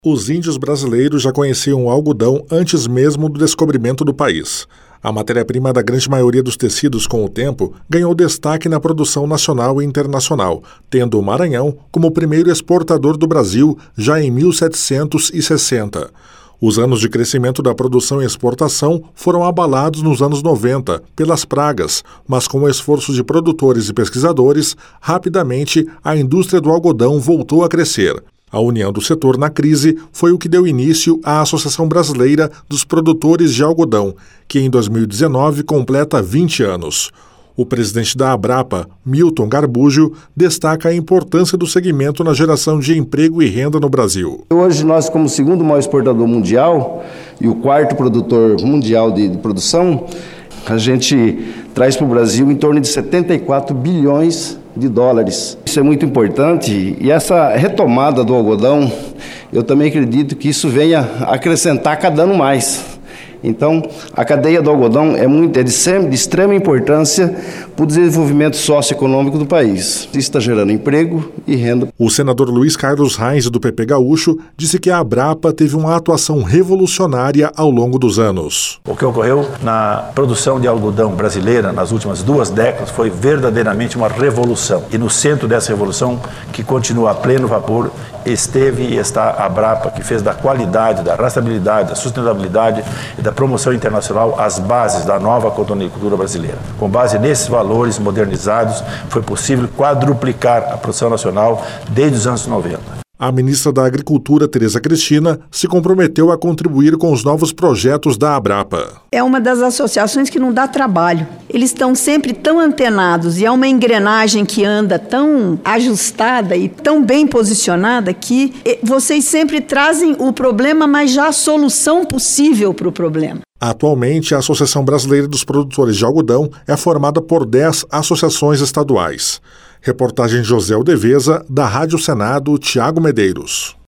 Os índios brasileiros já conheciam o algodão antes mesmo do descobrimento do país. A matéria-prima da grande maioria dos tecidos, com o tempo, ganhou destaque na produção nacional e internacional, tendo o Maranhão como o primeiro exportador do Brasil já em 1760. Os anos de crescimento da produção e exportação foram abalados nos anos 90 pelas pragas, mas com o esforço de produtores e pesquisadores, rapidamente a indústria do algodão voltou a crescer. A união do setor na crise foi o que deu início à Associação Brasileira dos Produtores de Algodão, que em 2019 completa 20 anos. O presidente da Abrapa, Milton Garbujo, destaca a importância do segmento na geração de emprego e renda no Brasil. Hoje nós, como o segundo maior exportador mundial e o quarto produtor mundial de produção, a gente traz para o Brasil em torno de 74 bilhões de dólares. Isso é muito importante e essa retomada do algodão, eu também acredito que isso venha acrescentar cada ano mais. Então, a cadeia do algodão é de extrema importância para o desenvolvimento socioeconômico do país. Isso está gerando emprego e renda. O senador Luiz Carlos Reis, do PP Gaúcho, disse que a Abrapa teve uma atuação revolucionária ao longo dos anos. O que ocorreu na produção de algodão brasileira nas últimas 2 décadas foi verdadeiramente uma revolução. E no centro dessa revolução, que continua a pleno vapor, esteve e está a Abrapa, que fez da qualidade, da rastreabilidade, da sustentabilidade e da promoção internacional as bases da nova cotonicultura brasileira. Com base nesses valores modernizados, foi possível quadruplicar a produção nacional desde os anos 90. A ministra da Agricultura, Tereza Cristina, se comprometeu a contribuir com os novos projetos da Abrapa. É uma das associações que não dá trabalho. Eles estão sempre tão antenados e é uma engrenagem que anda tão ajustada e tão bem posicionada que vocês sempre trazem o problema, mas já a solução possível para o problema. Atualmente, a Associação Brasileira dos Produtores de Algodão é formada por 10 associações estaduais. Reportagem José Aldeveza, da Rádio Senado, Tiago Medeiros.